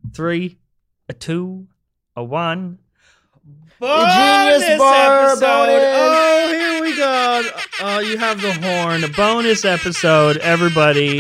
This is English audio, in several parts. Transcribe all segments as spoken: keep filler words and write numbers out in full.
three, a two, a one. Bonus Genius Bar episode. bonus. Oh, here we go. Oh, you have the horn. Bonus episode, everybody.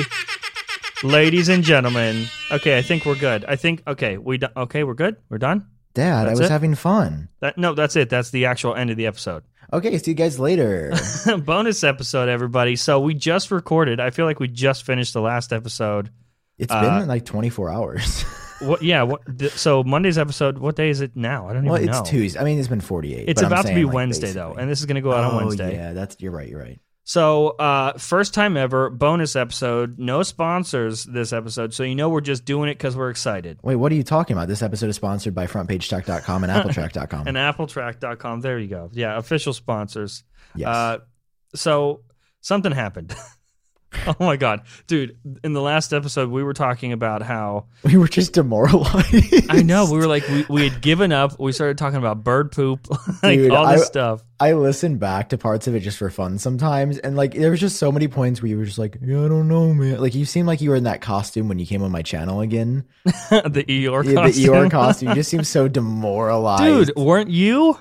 Ladies and gentlemen. Okay, I think we're good. I think, okay, we do, okay, we're good? We're done? Dad, That's I was it? having fun. That, no, that's it. That's the actual end of the episode. Okay, see you guys later. Bonus episode, everybody. So we just recorded. I feel like we just finished the last episode. It's Uh, been like twenty-four hours. What? Yeah. What? th- So Monday's episode. What day is it now? I don't Well, even it's know. Tuesday. I mean, it's been forty-eight. It's but I'm about to saying, be like, Wednesday though, basically. and this is going to go out oh, on Wednesday. yeah, that's you're right. You're right. So, uh, first time ever, bonus episode. No sponsors this episode, so you know we're just doing it because we're excited. Wait, what are you talking about? This episode is sponsored by front page tech dot com and apple track dot com. And apple track dot com. There you go. Yeah, official sponsors. Yes. Uh, so something happened. Oh my god, dude! In the last episode, we were talking about how we were just demoralized. I know we were like we, we had given up. We started talking about bird poop, like Dude, all this I- stuff. I listen back to parts of it just for fun sometimes, and like there was just so many points where you were just like, yeah, I don't know, man. Like you seemed like you were in that costume when you came on my channel again. The Eeyore Yeah, costume. the Eeyore costume. You just seemed so demoralized, Dude, weren't you?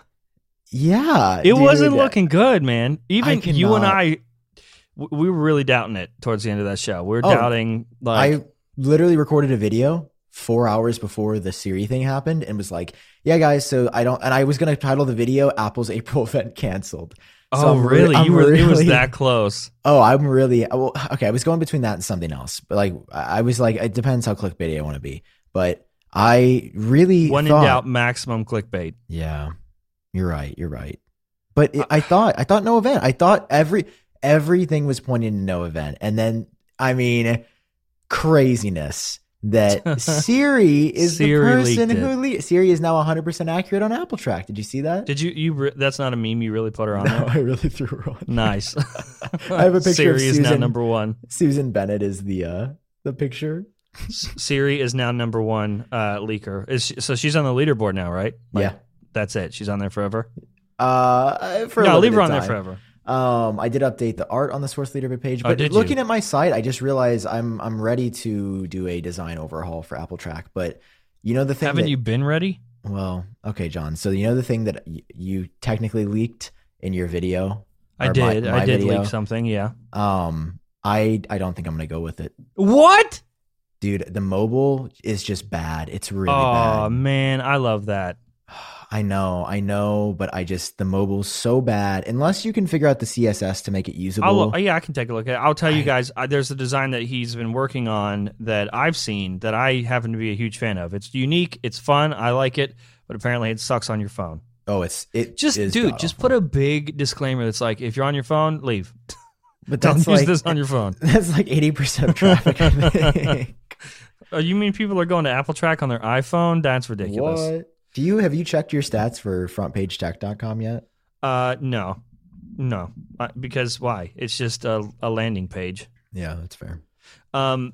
Yeah, It dude. wasn't looking good, man. Even I you and cannot- I, w- we were really doubting it towards the end of that show. We were Oh, doubting, like, I literally recorded a video four hours before the Siri thing happened and was like, yeah, guys, so I don't, and I was going to title the video Apple's April event canceled. So oh, I'm re- really? I'm You were, it was really- that close. Oh, I'm really, well, okay, I was going between that and something else, but like, I I was like, it depends how clickbaity I want to be, but I really When thought, in doubt, maximum clickbait. yeah, you're right, you're right. But it, I thought, I thought no event. I thought every, everything was pointing to no event. And then, I mean, craziness that Siri is Siri the person leaked who it. le- Siri is now one hundred percent accurate on Apple Track. Did you see that? Did you, you, re- that's not a meme. You really put her on No, there. I really threw her on. Nice. I have a picture Siri of is now Susan- number one. Susan Bennett is the, uh, the picture. S- Siri is now number one uh, leaker. Is she, so she's on the leaderboard now, right? Like, Yeah. That's it. She's on there forever. Uh, for a No, leave her limited on there time. forever. Um, I did update the art on the Source Leader page, Oh, but did looking you? at my site, I just realized I'm I'm ready to do a design overhaul for Apple Track. But you know the thing Haven't that, you been ready? well, okay, John. So you know the thing that y- you technically leaked in your video. I Or my- did. my I did video? leak something. Yeah. Um, I I don't think I'm gonna go with it, What? dude. The mobile is just bad. It's really Oh bad. man, I love that. I know, I know, but I just the mobile's so bad. Unless you can figure out the C S S to make it usable. I'll, uh, yeah, I can take a look at it. I'll tell you I- guys, uh, there's a design that he's been working on that I've seen that I happen to be a huge fan of. It's unique, it's fun, I like it, but apparently it sucks on your phone. Oh, it's it Just, is dude, god just awful. put a big disclaimer that's like, if you're on your phone, leave. But Don't that's use like, this on your phone. That's like eighty percent of traffic. I think. Oh, you mean people are going to Apple Track on their iPhone? That's ridiculous. What? Do you have you checked your stats for front page tech dot com yet? Uh, no, no, uh, because why? It's just a, a landing page. Yeah, that's fair. Um,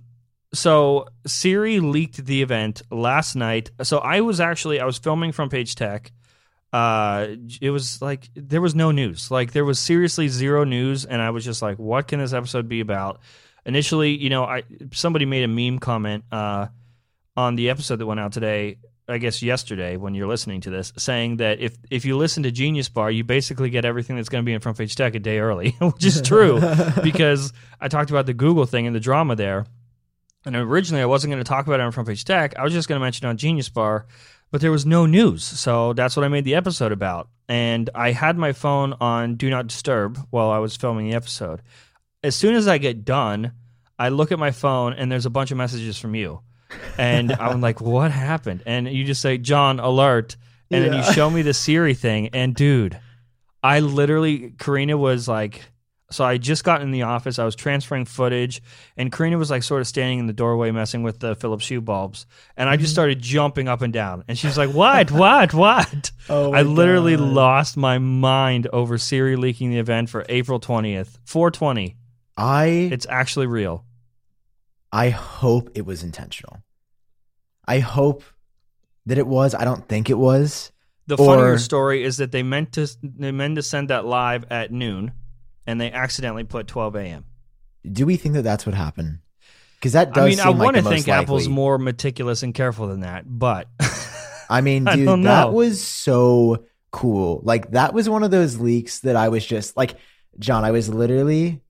so Siri leaked the event last night. So I was actually I was filming Front Page Tech. Uh, it was like there was no news. Like there was seriously zero news, and I was just like, "What can this episode be about?" Initially, you know, I somebody made a meme comment uh on the episode that went out today. I guess yesterday when you're listening to this, saying that if if you listen to Genius Bar, you basically get everything that's going to be in Front Page Tech a day early, which is true because I talked about the Google thing and the drama there. And originally I wasn't going to talk about it on Front Page Tech. I was just going to mention it on Genius Bar, but there was no news. So that's what I made the episode about. And I had my phone on Do Not Disturb while I was filming the episode. As soon as I get done, I look at my phone and there's a bunch of messages from you. And I'm like, what happened? And you just say, John, alert. And then Yeah. you show me the Siri thing. And dude, I literally, Karina was like, so I just got in the office. I was transferring footage. And Karina was like sort of standing in the doorway messing with the Philips Hue bulbs. And I just started jumping up and down. And she's like, what, what, what? Oh, my I literally God. lost my mind over Siri leaking the event for April twentieth. four twenty. I It's actually real. I hope it was intentional. I hope that it was. I don't think it was. The Or- funnier story is that they meant to they meant to send that live at noon, and they accidentally put twelve a.m. Do we think that that's what happened? Because that does I mean, seem I like want the to think most Apple's likely. more meticulous and careful than that, but I mean, I dude, don't that know. was so cool. Like, that was one of those leaks that I was just like, John, I was literally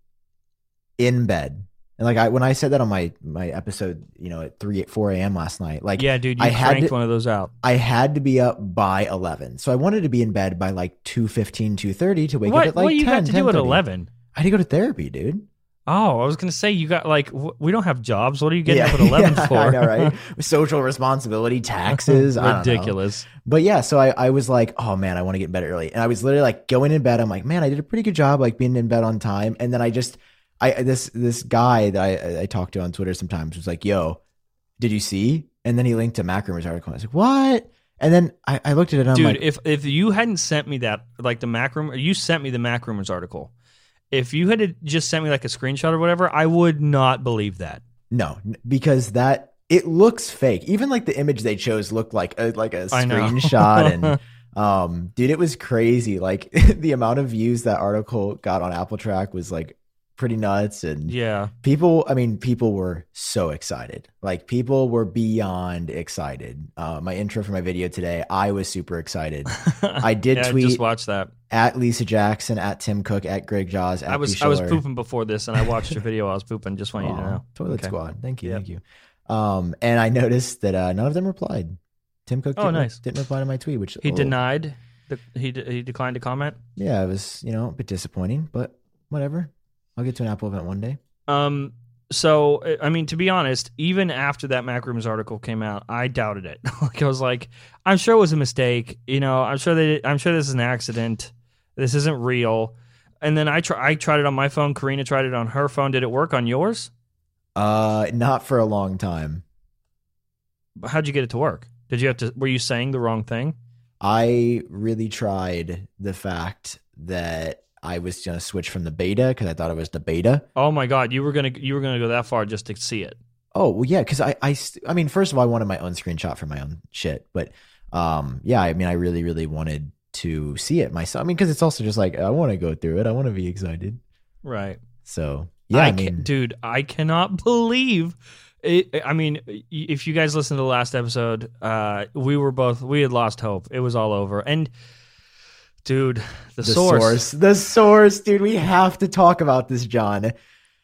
in bed. And like I when I said that on my my episode, you know, at three four a.m. last night, like yeah, dude, you I had cranked to, one of those out. I had to be up by eleven. So I wanted to be in bed by like two fifteen, two thirty to wake What up at like what you ten, got to do at ten thirty. eleven? I had to go to therapy, dude. Oh, I was gonna say you got like w- we don't have jobs. What are you getting Yeah, up at eleven yeah, for? I know, right? Social responsibility, taxes, I don't know. Ridiculous. But yeah, so I, I was like, oh man, I want to get in bed early. And I was literally like going in bed. I'm like, man, I did a pretty good job like being in bed on time. And then I just, I this this guy that I, I talk to on Twitter sometimes was like, yo, did you see? And then he linked to Macrumor's article. I was like, what? And then I, I looked at it and I'm Dude, like, if if you hadn't sent me that, like the Mac Room, you sent me the Mac Rumors article. If you had just sent me like a screenshot or whatever, I would not believe that. no, because that it looks fake. Even like the image they chose looked like a, like a I know. screenshot. And um, dude, it was crazy. Like the amount of views that article got on Apple Track was like pretty nuts. And Yeah. people, I mean, people were so excited. Like people were beyond excited. Uh, my intro for my video today, I was super excited. I did yeah, tweet I just watched that. at Lisa Jackson, at Tim Cook, at Greg Jaws, at I was P. I was Schiller. pooping before this, and I watched your video. I was pooping. Just want you to Aw, know. Toilet Okay. Squad. Thank you. Yep. Thank you. Um, and I noticed that uh, none of them replied. Tim Cook Oh, didn't, nice. didn't reply to my tweet, which He oh, denied. The, he de- he declined to comment. Yeah, it was, you know, a bit disappointing, but whatever. I'll get to an Apple event one day. Um. So I mean, to be honest, even after that Macrooms article came out, I doubted it. Like I was like, I'm sure it was a mistake. You know, I'm sure they. I'm sure this is an accident. This isn't real. And then I try. I tried it on my phone. Karina tried it on her phone. Did it work on yours? Uh, not for a long time. How'd you get it to work? Did you have to? Were you saying the wrong thing? I really tried the fact that I was going to switch from the beta because I thought it was the beta. Oh my god, you were gonna you were gonna go that far just to see it. Oh, well, yeah, because I, I, st- I mean, first of all, I wanted my own screenshot for my own shit. But um, yeah, I mean, I really, really wanted to see it myself. I mean, because it's also just like, I want to go through it. I want to be excited. Right. So, yeah, I, I, ca- mean, dude, I cannot believe it. I mean, if you guys listened to the last episode, uh, we were both we had lost hope. It was all over. And dude, the, the source, source, the source, dude, we have to talk about this, John.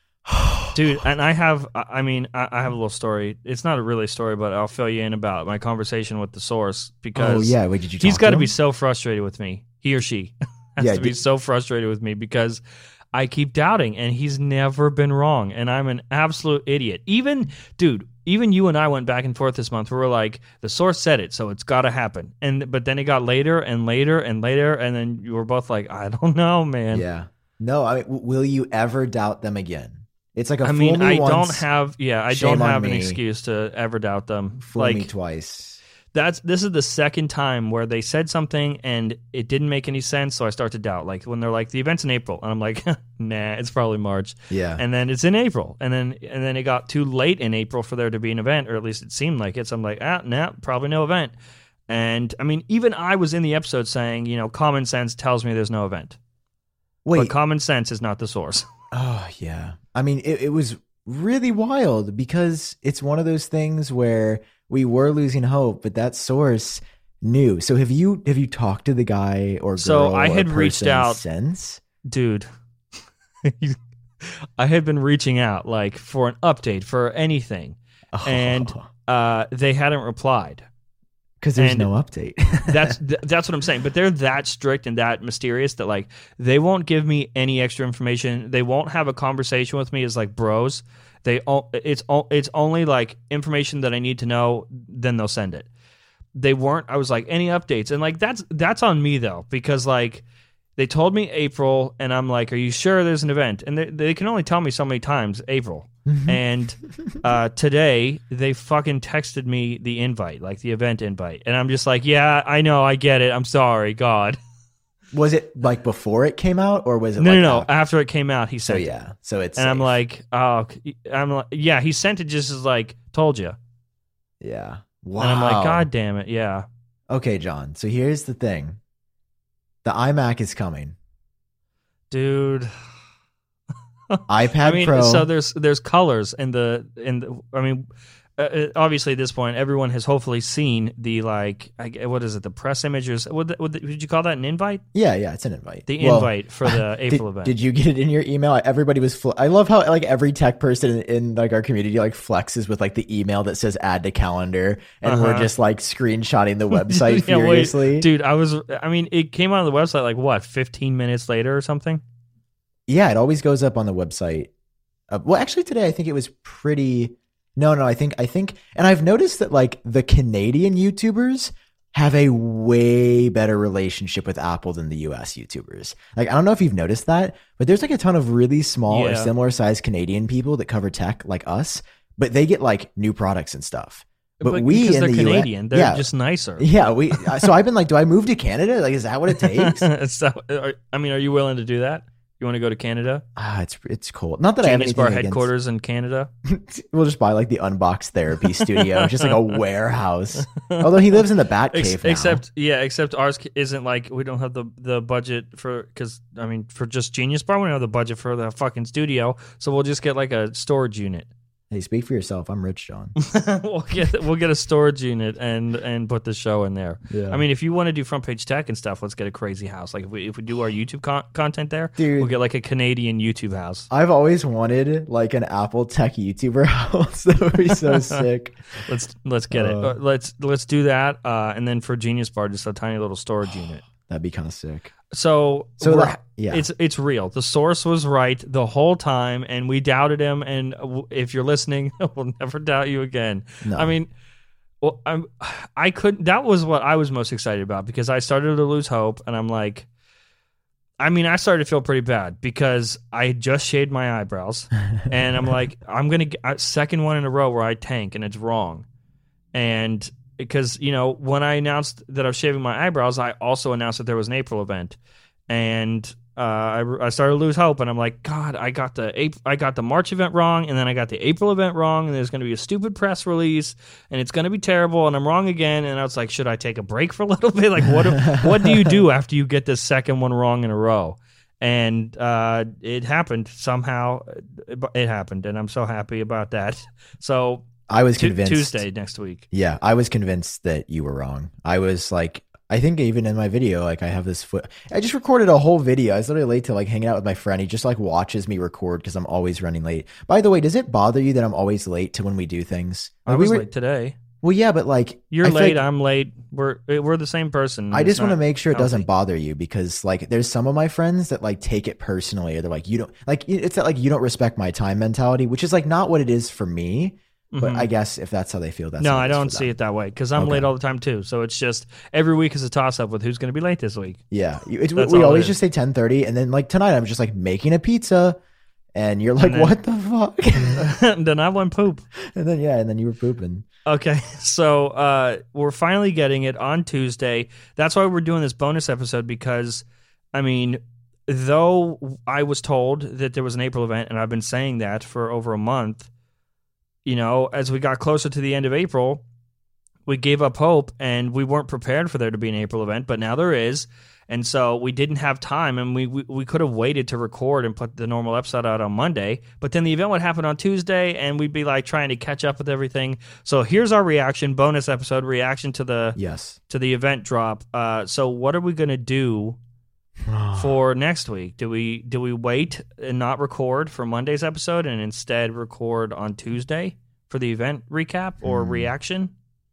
dude. And I have, I mean, I I have a little story. It's not a really story, but I'll fill you in about my conversation with the source because Oh, yeah. Wait, did you talk he's got to to be him? so frustrated with me. He or she has Yeah, to be did- so frustrated with me because I keep doubting, and he's never been wrong, and I'm an absolute idiot. Even, dude, even you and I went back and forth this month. Where we're like, the source said it, so it's got to happen. And but then it got later and later and later, and then you were both like, I don't know, man. Yeah. No, I mean, w- will you ever doubt them again? It's like a I fool mean, me I once, don't have, yeah, I shame don't on have an me. excuse to ever doubt them. fool like me twice. that's this is the second time where they said something and it didn't make any sense, so I start to doubt. Like when they're like, the event's in April, and I'm like, nah, it's probably March. Yeah. And then it's in April, and then and then it got too late in April for there to be an event, or at least it seemed like it. So I'm like, ah, nah, probably no event. And I mean, even I was in the episode saying, you know, common sense tells me there's no event, Wait. but common sense is not the source. Oh, yeah. I mean, it, it was really wild because it's one of those things where we were losing hope, but that source knew. So have you have you talked to the guy or girl So I or had reached person out- since? Dude, I had been reaching out like for an update for anything, and uh, they hadn't replied. because there's and no update. That's th- that's what I'm saying. But they're that strict and that mysterious that like they won't give me any extra information. They won't have a conversation with me as like bros. They o- it's o- it's only like information that I need to know. Then they'll send it. They weren't. I was like, any updates? And like that's that's on me though, because like they told me April, and I'm like, are you sure there's an event? And they they can only tell me so many times April. And uh, today they fucking texted me the invite, like the event invite, and I'm just like, yeah, I know, I get it. I'm sorry, God. Was it like before it came out, or was it? No, like no, no. after? After it came out, he So sent it. yeah, so it's And I'm safe. like, oh, I'm like, yeah, he sent it just as like, told you. yeah. Wow. And I'm like, God damn it, yeah. Okay, John. So here's the thing: the iMac is coming. Dude. iPad I mean, Pro. so there's there's colors in the in the. I mean, uh, obviously at this point, everyone has hopefully seen the like. I, what is it? The press images. What, what did you call that? An invite? Yeah, yeah, it's an invite. The Well, invite for the April did, event. Did you get it in your email? Everybody was. Fl- I love how like every tech person in, in like our community like flexes with like the email that says add to calendar, and Uh-huh. we're just like screenshotting the website Yeah, wait, furiously. dude. I was. I mean, it came on the website like what, fifteen minutes later or something. Yeah, it always goes up on the website. Uh, well, actually, today I think it was pretty. No, no, I think I think, and I've noticed that like the Canadian YouTubers have a way better relationship with Apple than the U S YouTubers. Like, I don't know if you've noticed that, but there's like a ton of really small or Yeah. similar sized Canadian people that cover tech like us, but they get like new products and stuff. But, But we because in they're the U S Canadian, they're yeah, just nicer. yeah, we. So I've been like, do I move to Canada? Like, is that what it takes? so, are, I mean, are you willing to do that? You want to go to Canada? Ah, it's it's cool. Not that I have Genius anything Bar against- headquarters in Canada. We'll just buy like the Unbox Therapy Studio, just like a warehouse. Although he lives in the Bat Cave Ex- now. except, yeah, except ours isn't like we don't have the the budget for because I mean for just Genius Bar we don't have the budget for the fucking studio, so we'll just get like a storage unit. Hey, speak for yourself. I'm rich, John. we'll get we'll get a storage unit and and put the show in there. Yeah. I mean, if you want to do front page tech and stuff, let's get a crazy house. Like if we if we do our YouTube con- content there, Dude. we'll get like a Canadian YouTube house. I've always wanted like an Apple Tech YouTuber house. That would be so sick. Let's let's get Uh, it. Uh, Let's let's do that. Uh, and then for Genius Bar, just a tiny little storage unit. That'd be kind of sick. So, So we're- that- yeah. it's it's real. The source was right the whole time, and we doubted him. And w- if you're listening, we'll never doubt you again. No. I mean, well, I'm I couldn't. That was what I was most excited about because I started to lose hope, and I'm like, I mean, I started to feel pretty bad because I just shaved my eyebrows, and I'm like, I'm gonna get a second one in a row where I tank, and it's wrong, and. Because, you know, when I announced that I was shaving my eyebrows, I also announced that there was an April event. And uh, I, I started to lose hope. And I'm like, God, I got the April, I got the March event wrong. And then I got the April event wrong. And there's going to be a stupid press release. And it's going to be terrible. And I'm wrong again. And I was like, should I take a break for a little bit? Like, what do, what do you do after you get this second one wrong in a row? And uh, it happened somehow. It happened. And I'm so happy about that. So... I was Tu- convinced. Tuesday next week. Yeah, I was convinced that you were wrong. I was like, I think even in my video, like I have this foot. I just recorded a whole video. I was literally late to like hanging out with my friend. He just like watches me record because I'm always running late. By the way, does it bother you that I'm always late to when we do things? I Like, was we were, late today. Well, yeah, but like You're I feel late. like- I'm late. We're we're the same person. I It's just want to not make sure it healthy. doesn't bother you because like there's some of my friends that like take it personally or they're like you don't like it's that like you don't respect my time mentality, which is like not what it is for me. But Mhm. I guess if that's how they feel, that's No, how it I is don't for see them. it that way because I'm Okay. late all the time too. So it's just every week is a toss up with who's going to be late this week. Yeah, You- it's, That's we all it always is. just say ten thirty, and then like tonight I'm just like making a pizza, and you're like, And then- what the fuck? Then I went poop. and then yeah, and then you were pooping. Okay, so uh, we're finally getting it on Tuesday. That's why we're doing this bonus episode because, I mean, though I was told that there was an April event, and I've been saying that for over a month, you know, as we got closer to the end of April, we gave up hope, and we weren't prepared for there to be an April event, but now there is. And so we didn't have time, and we, we, we could have waited to record and put the normal episode out on Monday. But then the event would happen on Tuesday, and we'd be like trying to catch up with everything. So here's our reaction, bonus episode reaction to the Yes. to the event drop. Uh, so what are we gonna do for next week? Do we do we wait and not record for Monday's episode and instead record on Tuesday for the event recap or Hmm. reaction?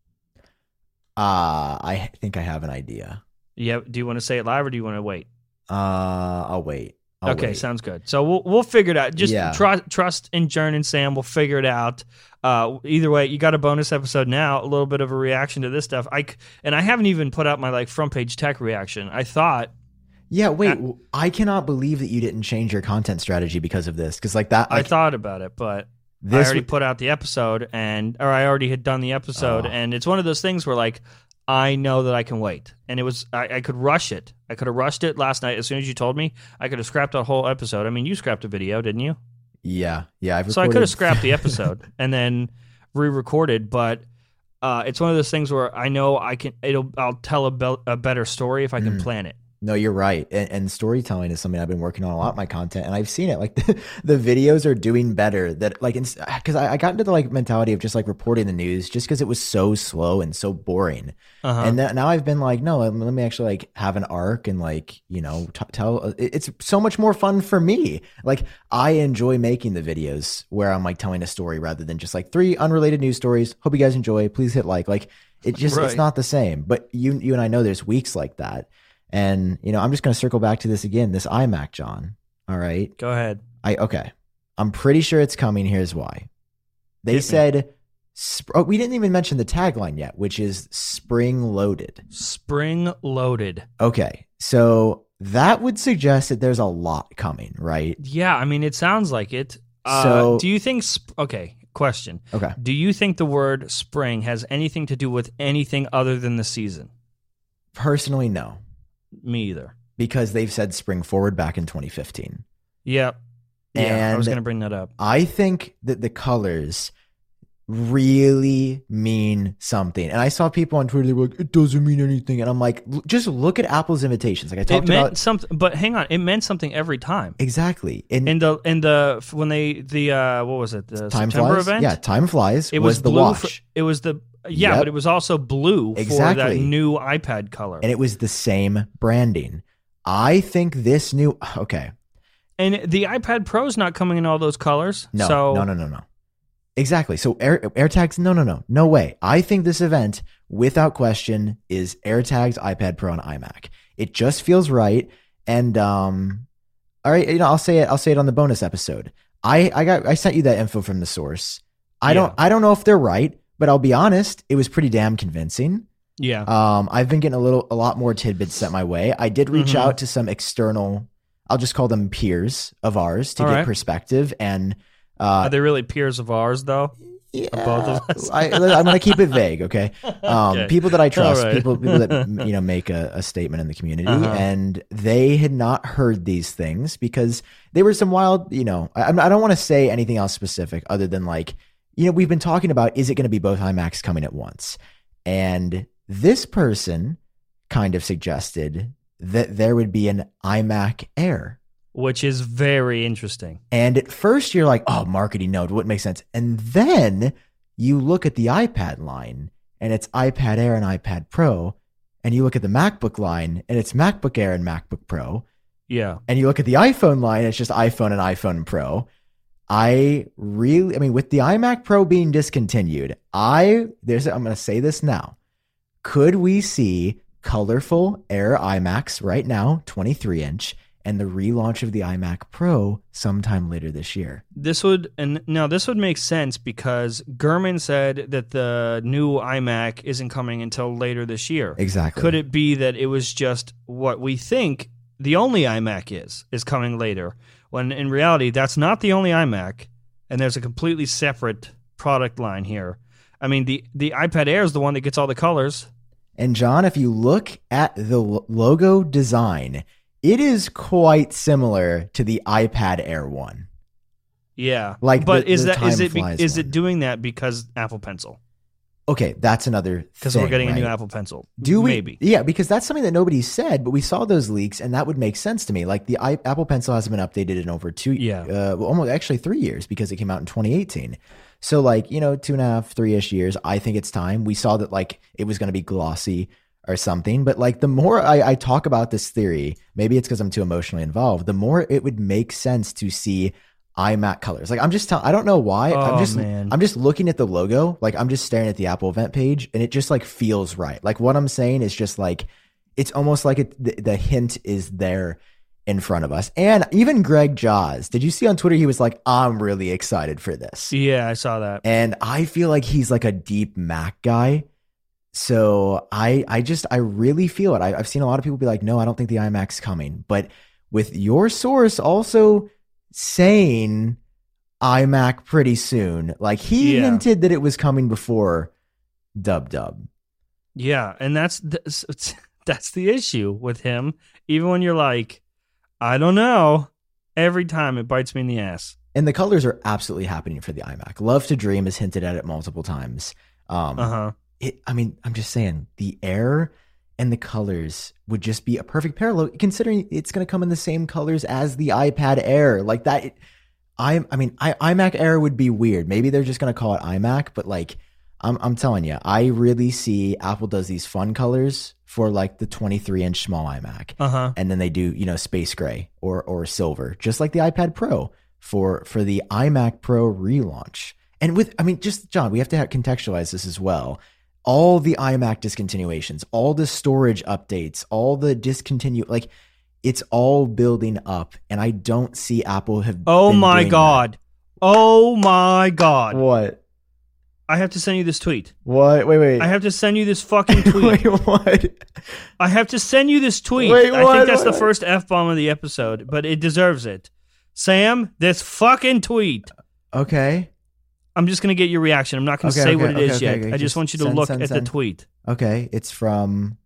Uh, I think I have an idea. Yeah. Do you want to say it live or do you want to wait? Uh, I'll wait. I'll okay, wait. sounds good. So we'll we'll figure it out. Just Yeah. trust trust in Jern and Sam. We'll figure it out. Uh, either way, you got a bonus episode now. A little bit of a reaction to this stuff. I c- and I haven't even put out my like front page tech reaction. I thought Yeah, wait. I cannot believe that you didn't change your content strategy because of this. Because like that, I like, thought about it, but I this. already w- put out the episode, and or I already had done the episode, Oh. and it's one of those things where like I know that I can wait, and it was I, I could rush it. I could have rushed it last night as soon as you told me. I could have scrapped a whole episode. I mean, you scrapped a video, didn't you? yeah, yeah. I've So I could recorded- have scrapped the episode and then re-recorded, but uh, it's one of those things where I know I can. It'll. I'll tell a, be- a better story if I can Mm. plan it. No, you're right. And, and storytelling is something I've been working on a lot in my content, and I've seen it. Like the, the videos are doing better. That like, because I, I got into the like mentality of just like reporting the news, just because it was so slow and so boring. Uh-huh. And that, now I've been like, no, let, let me actually like have an arc and like you know t- tell. It, it's so much more fun for me. Like I enjoy making the videos where I'm like telling a story rather than just like three unrelated news stories. Hope you guys enjoy. Please hit like. Like it just right. It's not the same. But you you and I know there's weeks like that. And, you know, I'm just going to circle back to this again, this iMac, John. All right. Go ahead. I Okay. I'm pretty sure it's coming. Here's why. They Hit said, sp- oh, we didn't even mention the tagline yet, which is spring loaded. Spring loaded. Okay. So that would suggest that there's a lot coming, right? Yeah. I mean, it sounds like it. Uh, so, do you think, sp- okay, question. Okay. Do you think the word spring has anything to do with anything other than the season? Personally, no. Me either. Because they've said spring forward back in twenty fifteen. Yep. Yeah, and I was going to bring that up. I think that the colors really mean something. And I saw people on Twitter, they were like, it doesn't mean anything. And I'm like, just look at Apple's invitations. Like I talked it meant about something, but hang on, it meant something every time. Exactly. In, in the in the when they the uh what was it? The time September flies? event? Yeah, time flies. It was, was the blue wash. For, it was the yeah, yep. but it was also blue exactly. for that new iPad color. And it was the same branding. I think this new okay. And the iPad Pro's not coming in all those colors. No, so. no, no, no, no. Exactly. So Air, AirTags, no, no, no. No way. I think this event, without question, is AirTags, iPad Pro, and iMac. It just feels right. And um, all right, you know, I'll say it. I'll say it on the bonus episode. I, I got I sent you that info from the source. I yeah. don't I don't know if they're right, but I'll be honest, it was pretty damn convincing. Yeah. Um, I've been getting a little, a lot more tidbits sent my way. I did reach mm-hmm. out to some external, I'll just call them peers of ours to All get right. perspective. And uh, are they really peers of ours, though? Yeah, both of us. I, I'm going to keep it vague. Okay. Um, okay. People that I trust, right. people, people that, you know, make a, a statement in the community, uh-huh. and they had not heard these things because they were some wild, you know, I, I don't want to say anything else specific other than like, you know, we've been talking about, is it going to be both iMacs coming at once? And this person kind of suggested that there would be an iMac Air. Which is very interesting. And at first you're like, oh, marketing node, wouldn't make sense. And then you look at the iPad line and it's iPad Air and iPad Pro. And you look at the MacBook line and it's MacBook Air and MacBook Pro. Yeah. And you look at the iPhone line, it's just iPhone and iPhone Pro. I really, I mean, with the iMac Pro being discontinued, I, there's, I'm going to say this now. Could we see colorful Air iMacs right now, twenty-three inch, and the relaunch of the iMac Pro sometime later this year? This would, and now this would make sense because Gurman said that the new iMac isn't coming until later this year. Exactly. Could it be that it was just what we think the only iMac is, is coming later, when in reality that's not the only iMac, and there's a completely separate product line here. I mean, the, the iPad Air is the one that gets all the colors. And John, if you look at the logo design, it is quite similar to the iPad Air one. Yeah, like, but the, is the that is it be, is one. it doing that because Apple Pencil? Okay, that's another because we're getting right? a new Apple Pencil. Do we? Maybe. Yeah, because that's something that nobody said, but we saw those leaks, and that would make sense to me. Like the I, Apple Pencil hasn't been updated in over two, yeah, uh, well, almost actually three years because it came out in twenty eighteen. So like you know, two and a half, three ish years. I think it's time. We saw that like it was going to be glossy or something, but like the more I, I talk about this theory, maybe it's because I'm too emotionally involved. The more it would make sense to see iMac colors. Like I'm just telling, I don't know why. Oh, I'm just, man. I'm just looking at the logo. Like I'm just staring at the Apple event page and it just like feels right. Like what I'm saying is just like, it's almost like it, the, the hint is there in front of us. And even Greg Jaws, did you see on Twitter? He was like, I'm really excited for this. Yeah, I saw that. And I feel like he's like a deep Mac guy. So I, I just, I really feel it. I, I've seen a lot of people be like, no, I don't think the iMac's coming. But with your source also saying iMac pretty soon, like he yeah. hinted that it was coming before Dub Dub. Yeah, and that's the, that's the issue with him. Even when you're like, I don't know, every time it bites me in the ass. And the colors are absolutely happening for the iMac. Love to Dream has hinted at it multiple times. Um, uh-huh. It, I mean, I'm just saying the Air and the colors would just be a perfect parallel, considering it's going to come in the same colors as the iPad Air. Like that, I, I mean, I, iMac Air would be weird. Maybe they're just going to call it iMac, but like, I'm, I'm telling you, I really see Apple does these fun colors for like the twenty-three inch small iMac, uh-huh. and then they do, you know, space gray or or silver, just like the iPad Pro for for the iMac Pro relaunch. And with, I mean, just John, we have to have, contextualize this as well. All the iMac discontinuations, all the storage updates, all the discontinue, like it's all building up. And I don't see Apple have. Oh been my doing God. That. Oh my God. What? I have to send you this tweet. What? Wait, wait. I have to send you this fucking tweet. Wait, what? I have to send you this tweet. Wait, I what? think that's What? the first F-bomb of the episode, but it deserves it. Sam, this fucking tweet. Okay. I'm just going to get your reaction. I'm not going to Okay, say okay, what it okay, is okay, yet. okay. I just, Just want you to send, look send, at send. the tweet. Okay. It's from.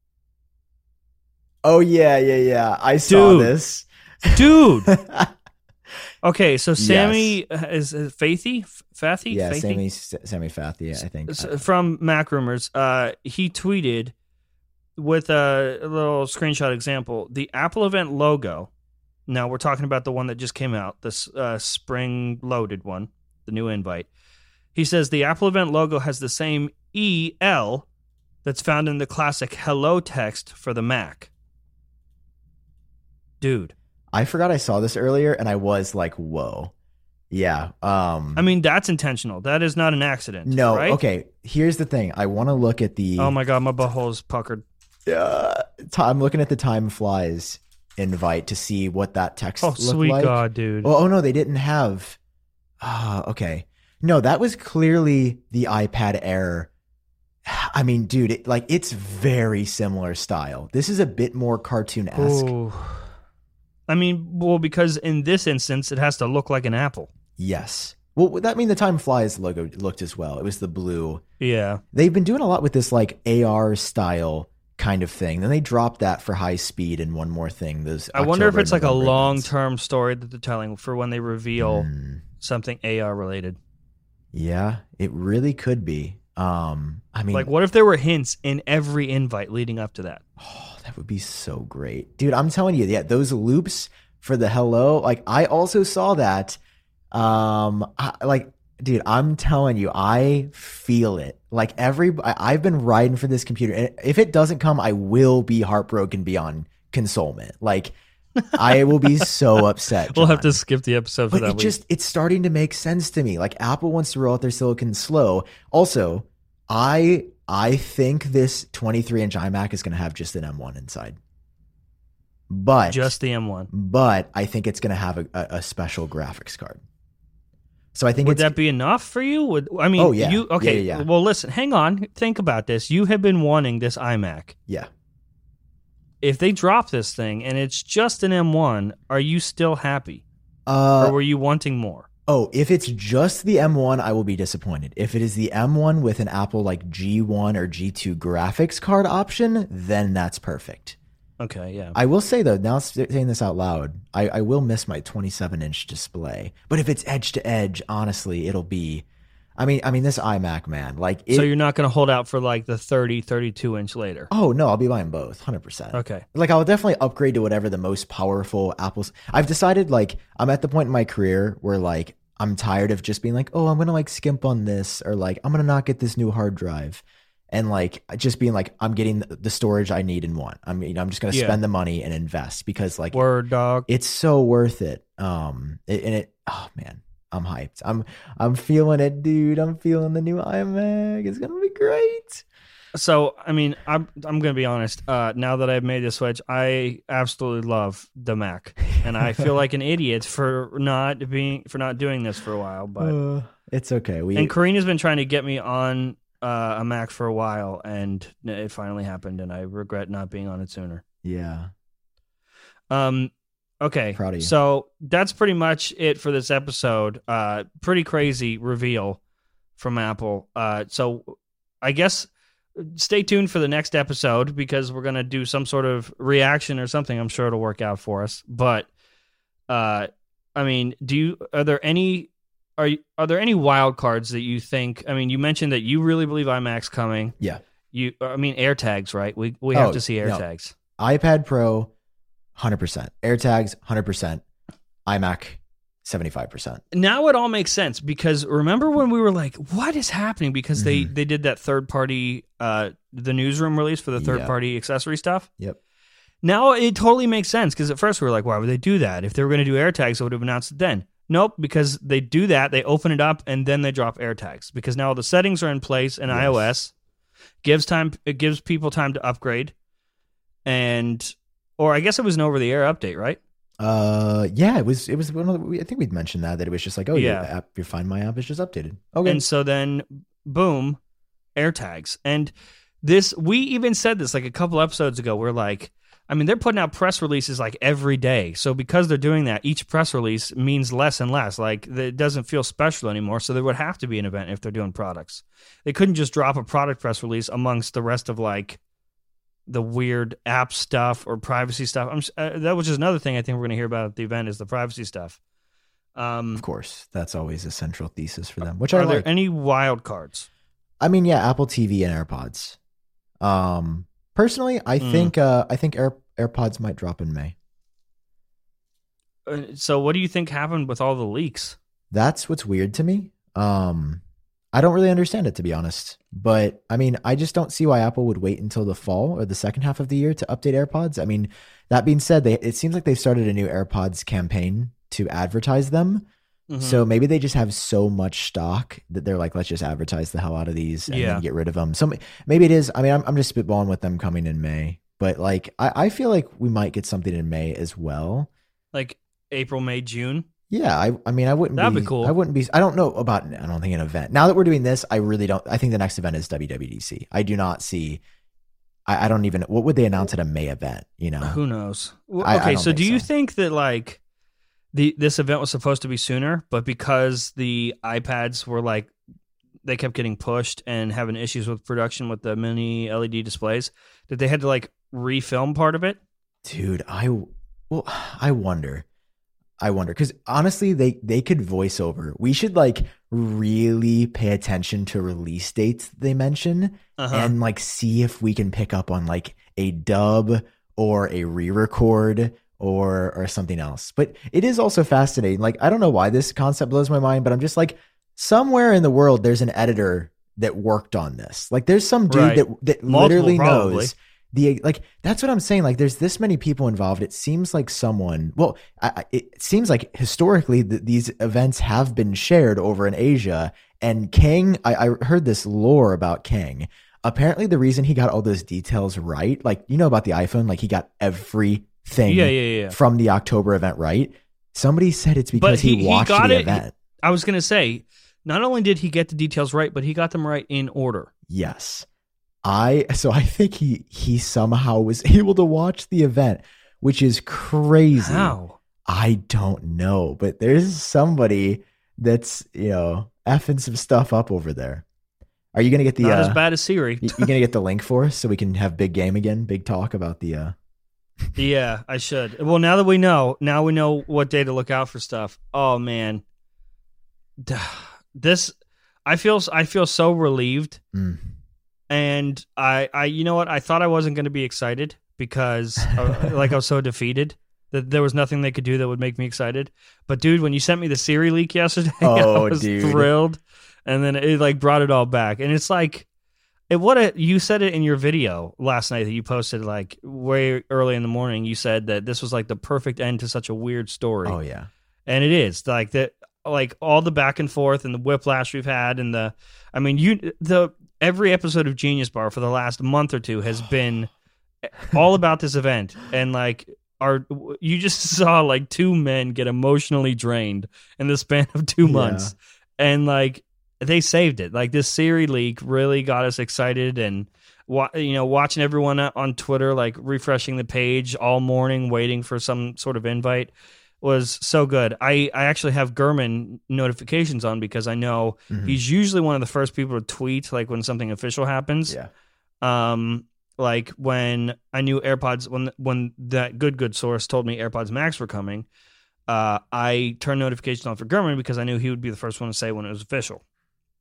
Oh, yeah, yeah, yeah. I saw Dude. this. Dude. Okay, so Sammy is uh, Faithy? Fathy? Yeah, Faithy? Sammy, Sammy Fathi, I think. S- From Mac Rumors, uh, he tweeted with a, a little screenshot example, the Apple event logo. Now we're talking about the one that just came out, this uh, spring loaded one, the new invite. He says the Apple event logo has the same E L that's found in the classic hello text for the Mac. Dude. I forgot I saw this earlier, and I was like, whoa. Yeah. Um, I mean, that's intentional. That is not an accident. no, right? okay. Here's the thing. I want to look at the. Oh my God, my butthole's puckered. Uh, t- I'm looking at the Time Flies invite to see what that text Oh, looked sweet like. God, dude. Oh, oh, no, they didn't have. Ah, okay. No, that was clearly the iPad Air. I mean, dude, it, like it's very similar style. This is a bit more cartoon-esque. Ooh. I mean, well, because in this instance, it has to look like an apple. Yes. Well, that mean the Time Flies logo looked as well. It was the blue. Yeah. They've been doing a lot with this like A R style kind of thing. Then they dropped that for high speed and one more thing. Those I wonder if October it's like a November long events. term story that they're telling for when they reveal Mm, something A R related. yeah, it really could be. Um, I mean, Like, what if there were hints in every invite leading up to that? oh, that would be so great, dude. I'm telling you, yeah, those loops for the hello. Like, I also saw that. Um, I, like, dude, I'm telling you, I feel it. Like every, I, I've been riding for this computer, and if it doesn't come, I will be heartbroken beyond consolement. Like, I will be so upset. We'll have John. to skip the episode for But that it week. just, it's starting to make sense to me. Like Apple wants to roll out their silicon slow. Also, I I think this twenty-three inch iMac is going to have just an M one inside. But Just the M one. but I think it's going to have a, a, a special graphics card. So I think Would it's that be enough for you? Would I mean? Oh, yeah. You okay? Yeah, yeah, yeah. Well, listen. Hang on. Think about this. You have been wanting this iMac. yeah. If they drop this thing and it's just an M one, are you still happy, Uh, or were you wanting more? oh, if it's just the M one, I will be disappointed. If it is the M one with an Apple like G one or G two graphics card option, then that's perfect. Okay, yeah. I will say though, now saying this out loud, I, I will miss my twenty-seven inch display. But if it's edge to edge, honestly, it'll be. I mean, I mean this iMac, man. Like, it, So you're not going to hold out for like the thirty, thirty-two inch later. oh no, I'll be buying both, hundred percent. Okay. Like, I'll definitely upgrade to whatever the most powerful Apple's. I've decided, like, I'm at the point in my career where like I'm tired of just being like, oh, I'm gonna like skimp on this, or like I'm gonna not get this new hard drive. And like just being like, I'm getting the storage I need and want. I mean, I'm just gonna Yeah. spend the money and invest because like Word dog. it's so worth it. Um, it, and it, oh man, I'm hyped. I'm, I'm feeling it, dude. I'm feeling the new iMac. It's gonna be great. So I mean, I'm I'm going to be honest. Uh, now that I've made the switch, I absolutely love the Mac, and I feel like an idiot for not being for not doing this for a while. But Uh, it's okay. We and Karina's been trying to get me on uh, a Mac for a while, and it finally happened, and I regret not being on it sooner. yeah. Um, okay, Proud of you. so that's pretty much it for this episode. Uh, pretty crazy reveal from Apple. Uh, so I guess stay tuned for the next episode because we're gonna do some sort of reaction or something. I'm sure it'll work out for us. But uh, I mean, do you are there any are you, are there any wild cards that you think? I mean, you mentioned that you really believe iMac's coming. Yeah. You, I mean, AirTags, right? We we have Oh, to see no. AirTags. iPad Pro, one hundred percent. AirTags, one hundred percent. iMac, seventy-five percent. Now it all makes sense because remember when we were like, "What is happening?" Because they Mhm. they did that third party, uh, the newsroom release for the third Yeah. party accessory stuff. Yep. Now it totally makes sense because at first we were like, "Why would they do that? If they were going to do AirTags, they would have announced it then." Nope, because they do that, they open it up and then they drop AirTags because now all the settings are in place in Yes. iOS. Gives time, it gives people time to upgrade, and or I guess it was an over the air update, right? Uh, yeah, it was. It was one of the, I think we'd mentioned that that it was just like, oh, Yeah. your app, your Find My app is just updated. Okay. And so then, boom, AirTags. And this, we even said this like a couple episodes ago. We're like, I mean, they're putting out press releases like every day. So because they're doing that, each press release means less and less. Like it doesn't feel special anymore. So there would have to be an event if they're doing products. They couldn't just drop a product press release amongst the rest of like the weird app stuff or privacy stuff. I'm, uh, that was just another thing I think we're going to hear about at the event is the privacy stuff. Um, Of course, that's always a central thesis for them, which are I there like. any wild cards? I mean, yeah, Apple T V and AirPods. Um, personally, I Mm. think uh, I think Air, AirPods might drop in May. Uh, so what do you think happened with all the leaks? That's what's weird to me. Um, I don't really understand it, to be honest. But I mean, I just don't see why Apple would wait until the fall or the second half of the year to update AirPods. I mean, that being said, they it seems like they've started a new AirPods campaign to advertise them. Mhm. So maybe they just have so much stock that they're like, let's just advertise the hell out of these and Yeah. then get rid of them. So maybe it is. I mean, I'm, I'm just spitballing with them coming in May, but like, I, I feel like we might get something in May as well. Like April, May, June. Yeah, I, I mean, I wouldn't That'd be, be cool. I wouldn't be, I don't know about, I don't think an event. Now that we're doing this, I really don't, I think the next event is W W D C. I do not see, I, I don't even, what would they announce at a May event, you know? Who knows? Well, I- I okay, don't so think do you so. think that like the this event was supposed to be sooner, but because the iPads were like they kept getting pushed and having issues with production with the mini L E D displays, that they had to like refilm part of it? Dude, I, well, I wonder. I wonder because honestly, they they could voice over. We should like really pay attention to release dates they mention Uh-huh. and like see if we can pick up on like a dub or a re-record or or something else. But it is also fascinating. Like I don't know why this concept blows my mind, but I'm just like somewhere in the world there's an editor that worked on this. Like there's some dude Right. that that Multiple, literally probably. knows the like that's what I'm saying. Like there's this many people involved. It seems like someone. Well, I, I- it seems like historically that these events have been shared over in Asia. And Kang, I, I heard this lore about Kang. Apparently, the reason he got all those details right, like you know about the iPhone, like he got everything Yeah, yeah, yeah. from the October event right. Somebody said it's because But he- he, he watched got the it- event. I was gonna say, not only did he get the details right, but he got them right in order. Yes. I so I think he he somehow was able to watch the event, which is crazy. How? I don't know, but there's somebody that's, you know, effing some stuff up over there. Are you going to get the Not uh, as bad as Siri. you, you going to get the link for us so we can have big game again, big talk about the uh Yeah, I should. Well, now that we know, now we know what day to look out for stuff. Oh man, this I feel I feel so relieved, mm. and I I you know what I thought I wasn't going to be excited because uh, like I was so defeated that there was nothing they could do that would make me excited. But dude, when you sent me the Siri leak yesterday, Oh, I was dude. thrilled, and then it like brought it all back, and it's like. It, what a, you said it in your video last night that you posted like way early in the morning. You said that this was like the perfect end to such a weird story. Oh yeah. And it is like that, like all the back and forth and the whiplash we've had. And the, I mean, you, the, every episode of Genius Bar for the last month or two has been all about this event. And like, our, you just saw like two men get emotionally drained in the span of two Yeah. months. And like, they saved it. Like this Siri leak really got us excited, and wa- you know, watching everyone on Twitter like refreshing the page all morning, waiting for some sort of invite was so good. I, I actually have Gurman notifications on because I know Mhm. he's usually one of the first people to tweet like when something official happens. Yeah. Um, like when I knew AirPods when when that good good source told me AirPods Max were coming, uh, I turned notifications on for Gurman because I knew he would be the first one to say when it was official.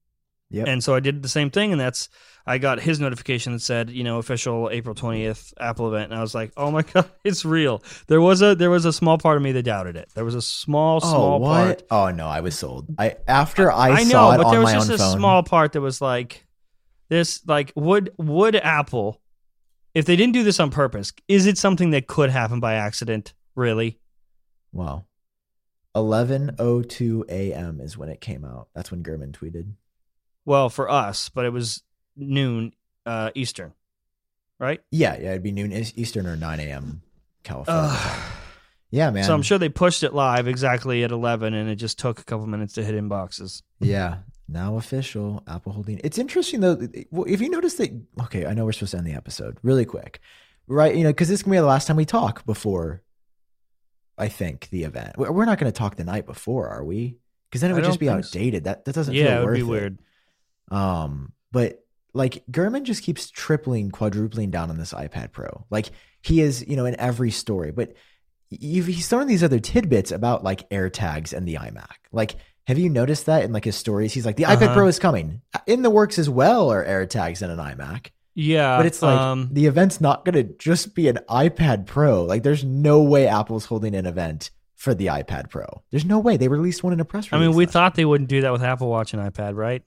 Yep. And so I did the same thing, and that's I got his notification that said, you know, official April twentieth Apple event, and I was like, oh my god, it's real. There was a there was a small part of me that doubted it. There was a small small oh, what? part. Oh no, I was sold. I after I, I saw know, it but on there was my just own a phone. small part that was like this, like would would Apple, if they didn't do this on purpose, is it something that could happen by accident? Really? Wow. eleven oh two a.m. is when it came out. That's when Gurman tweeted. Well, for us, but it was noon uh, Eastern, right? Yeah, yeah, it'd be noon Eastern or nine a.m. California Ugh. time. Yeah, man. So I'm sure they pushed it live exactly at eleven, and it just took a couple minutes to hit inboxes. Yeah, now official. Apple holding. It's interesting though. If you notice that, okay, I know we're supposed to end the episode really quick, right? You know, because this can be the last time we talk before. I think the event. We're not going to talk the night before, are we? Because then it would just be outdated. So. That that doesn't. Yeah, feel it would worth be it. weird. Um, but like Gurman just keeps tripling, quadrupling down on this iPad Pro. Like he is, you know, in every story. But you've, he's throwing these other tidbits about like AirTags and the iMac. Like, have you noticed that in like his stories? He's like, the uh-huh. iPad Pro is coming. In the works as well are AirTags and an iMac. Yeah, but it's like um, the event's not going to just be an iPad Pro. Like, there's no way Apple's holding an event for the iPad Pro. There's no way. They released one in a press release. I mean, we thought they wouldn't do that with Apple Watch and iPad, right?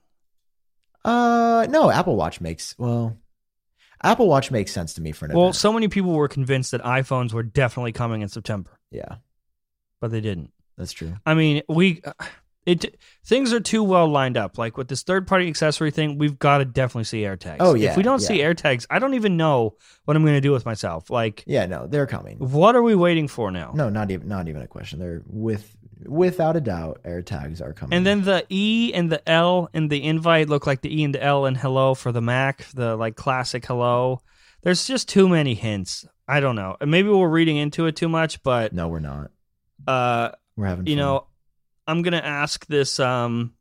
Uh, no, Apple Watch makes, well, Apple Watch makes sense to me for an Well, event. so many people were convinced that iPhones were definitely coming in September. Yeah. But they didn't. That's true. I mean, we, it, things are too well lined up. Like with this third-party accessory thing, we've got to definitely see AirTags. Oh, yeah. If we don't yeah. see AirTags, I don't even know what I'm going to do with myself. Like, yeah, no, they're coming. What are we waiting for now? No, not even, not even a question. They're with, without a doubt, AirTags are coming. And then the E and the L in the invite look like the E and the L in Hello for the Mac, the like classic Hello. There's just too many hints. I don't know. Maybe we're reading into it too much, but no, we're not. Uh, we're having, you fun. know, I'm gonna ask this um,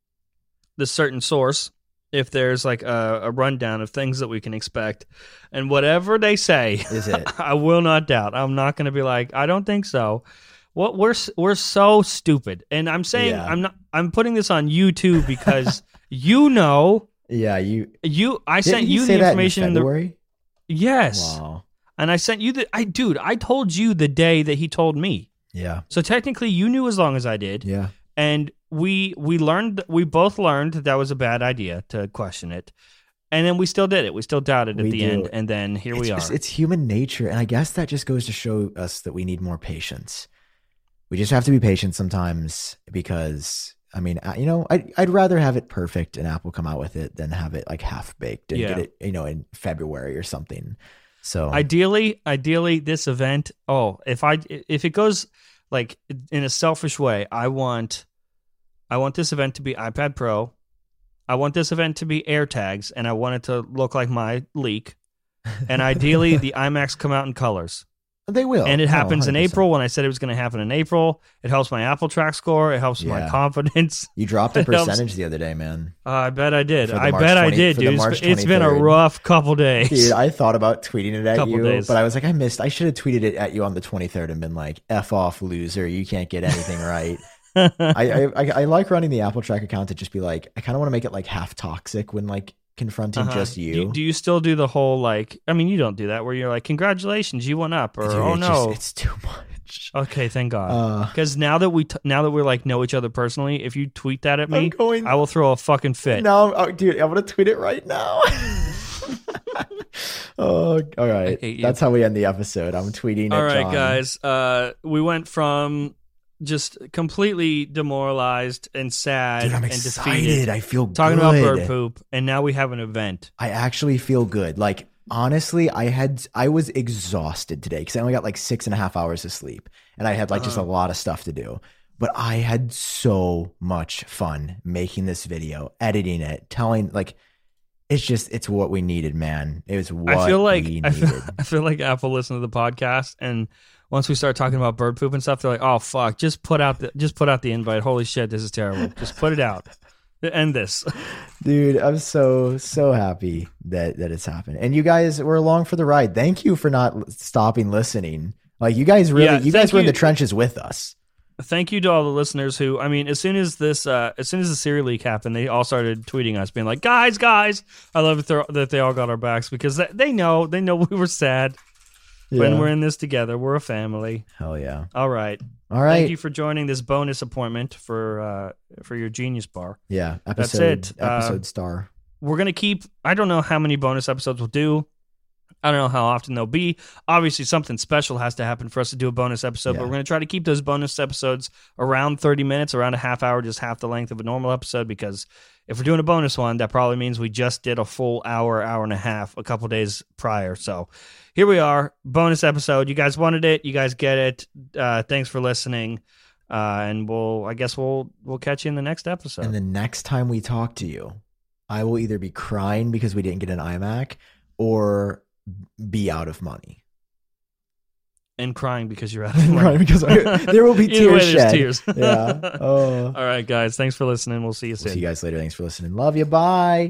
this certain source if there's like a, a rundown of things that we can expect, and whatever they say, is it? I will not doubt. I'm not gonna be like, I don't think so. What we're we're so stupid, and I'm saying Yeah. I'm not. I'm putting this on you too because you know. Yeah, you. You. I Didn't sent he you say the that information in in the. February? Yes. Wow. And I sent you the. I dude. I told you the day that he told me. Yeah. So technically, you knew as long as I did. Yeah. And we we learned. We both learned that that was a bad idea to question it. And then we still did it. We still doubted at We the do. end. And then here it's we just, are. It's human nature, and I guess that just goes to show us that we need more patience. We just have to be patient sometimes because, I mean, I- you know, I'd, I'd rather have it perfect and Apple come out with it than have it like half baked and Yeah. get it, you know, in February or something. So Ideally, ideally, this event. Oh, if I if it goes like in a selfish way, I want, I want this event to be iPad Pro. I want this event to be AirTags, and I want it to look like my leak. And ideally, the iMacs come out in colors. they will. And it No, happens in one hundred percent. April when I said it was going to happen in April. It helps my Apple Track score. It helps my Yeah. confidence. You dropped a It helps. percentage the other day, man. Uh, I bet I did. For the I March bet I twenty did, for the dude. It's March been- It's been a twenty-third. rough couple days. Dude, I thought about tweeting it at Couple you, days. but I was like, I missed. I should have tweeted it at you on the twenty-third and been like, "F off, loser! You can't get anything right." I, I I I like running the Apple Track account to just be like, I kind of want to make it like half toxic when like confronting Uh-huh. just you. Do, do you still do the whole like? I mean, you don't do that where you're like, "Congratulations, you went up," or Dude, "Oh it's no." just- it's too much. Okay, thank God. Uh, Because now that we t- now that we're like know each other personally, if you tweet that at me, I'm going. I will throw a fucking fit. No, oh, dude, I'm gonna tweet it right now. Oh, all right. hate you. That's how we end the episode. I'm tweeting. All at right, John. guys. Uh, we went from just completely demoralized and sad Dude, I'm and excited. defeated, I feel talking good. about bird poop, and now we have an event. I actually feel good. Like honestly, I had I was exhausted today because I only got like six and a half hours of sleep, and I had like just a Uh-huh. lot of stuff to do. But I had so much fun making this video, editing it, telling like it's just it's what we needed, man. It was what I feel like we I needed. feel, I feel like Apple listened to the podcast, and once we start talking about bird poop and stuff, they're like, "Oh fuck, just put out the just put out the invite. Holy shit, this is terrible. Just put it out. End this." Dude, I'm so so happy that that it's happened. And you guys were along for the ride. Thank you for not stopping listening. Like you guys really Yeah, you guys thank were in you. the trenches with us. Thank you to all the listeners who, I mean, as soon as this, uh, as soon as the Siri leak happened, they all started tweeting us, being like, "Guys, guys!" I love it th- that they all got our backs because they, they know, they know we were sad yeah. when we're in this together. We're a family. Hell yeah! All right, all right. Thank you for joining this bonus appointment for uh, for your Genius Bar. Yeah, episode, that's it. Episode uh, star. We're gonna keep. I don't know how many bonus episodes we'll do. I don't know how often they'll be. Obviously, something special has to happen for us to do a bonus episode, yeah. but we're going to try to keep those bonus episodes around thirty minutes, around a half hour, just half the length of a normal episode, because if we're doing a bonus one, that probably means we just did a full hour, hour and a half a couple days prior. So here we are, bonus episode. You guys wanted it. You guys get it. Uh, thanks for listening. Uh, and we'll, I guess we'll, we'll catch you in the next episode. And the next time we talk to you, I will either be crying because we didn't get an iMac or be out of money. And crying because you're out of money. Right, because I, there will be tears way, shed. Tears. Yeah. Oh. All right, guys. Thanks for listening. We'll see you soon. We'll see you guys later. Thanks for listening. Love you. Bye.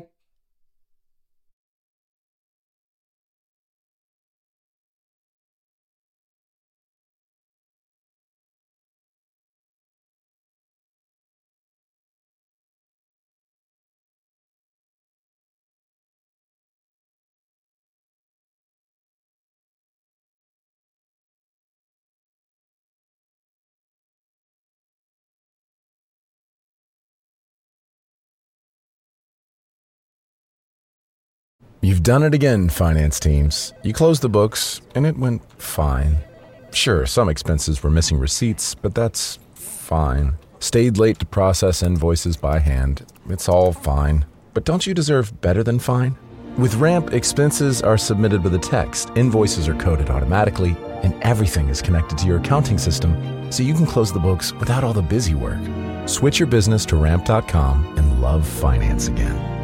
You've done it again, finance teams. You closed the books, and it went fine. Sure, some expenses were missing receipts, but that's fine. Stayed late to process invoices by hand. It's all fine. But don't you deserve better than fine? With Ramp, expenses are submitted with a text, invoices are coded automatically, and everything is connected to your accounting system, so you can close the books without all the busy work. Switch your business to ramp dot com and love finance again.